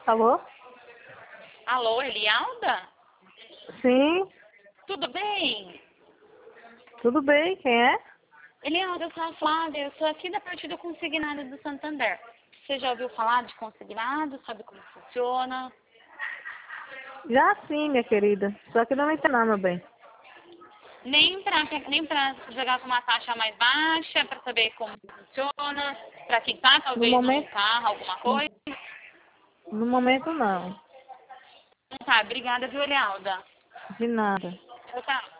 Alô? Alô, Elialda? Sim, Tudo bem? tudo bem, quem é? Elialda, eu sou a Flávia, eu sou aqui da parte do consignado do Santander. Você já ouviu falar de consignado? Sabe como funciona? Já sim, minha querida. Só que não entendo, meu bem. Nem pra jogar com uma taxa mais baixa, para saber como funciona, para quitar No talvez um momento, carro, alguma coisa. no momento não. Tá, obrigada, viu, Elialda? De nada. Tchau, tchau.